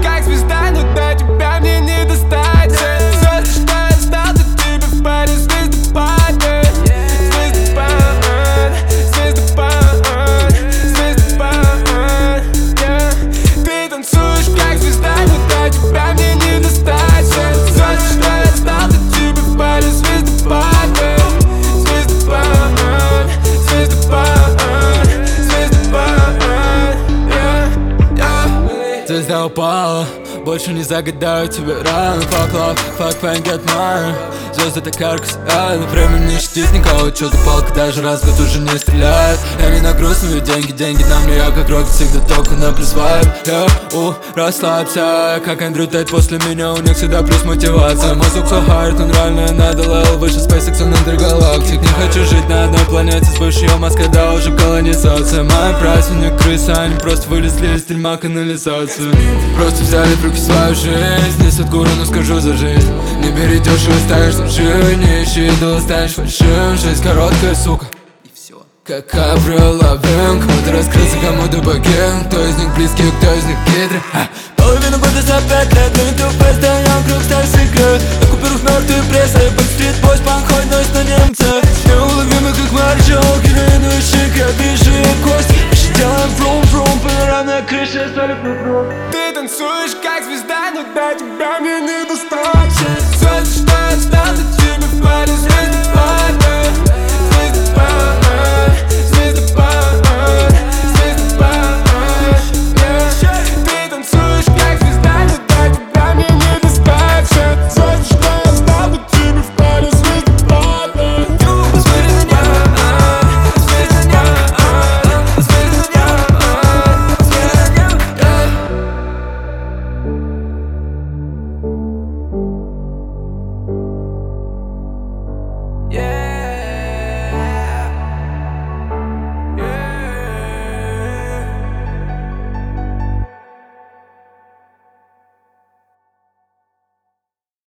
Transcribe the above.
как звезда, но до тебя мне не достать. Все, что я знал, до тебя в паре звездопад. Звездопад, звездопад, Ты танцуешь как звезда, но до тебя мне не достать. Все, что я знал, до тебя в паре звездопад. Звезда упала, больше не загадаю тебе рано. Fuck love, fuck pain, get mine. Звезды так ярко сияют, но время не щадит никого. Чё-то палка даже раз в год уже не стреляет. Я не на грустные деньги, деньги на мне, я как рок, всегда только на плюс вайб. Расслабься, как Эндрю Тейт после меня, у них всегда плюс мотивация. Мой звук so hard, он реально надо левел выше SpaceX, он интергалактик. Не хочу жить на одной планете с большой мозг, когда уже колонизация. Моя прайс, у них крысы, они просто вылезли из тюрьма канализации. Просто взяли в руки свою жизнь, не Садхгуру, но скажу за жизнь. Не бери дешево, станешь лживый, не ищи идола, станешь фальшивым. Жизнь короткая, сука, и все. Как Аврил Лавин, кому-то раскрылся, кому-то богем. Кто из них близкий, кто из них хитрый. Половину года за 5 лет, но YouTube постоянно круг стар секрет. На куперах мертвые прессы, Backstreet Boys, панк-хой, нойс на немцев. Неуловимый, как Марджол, героиновый шик, я вижу и кость. Делаем фрум-фрум, панорамная крыша, столик на дрон. Ты танцуешь как звезда, но до тебя мне не достать.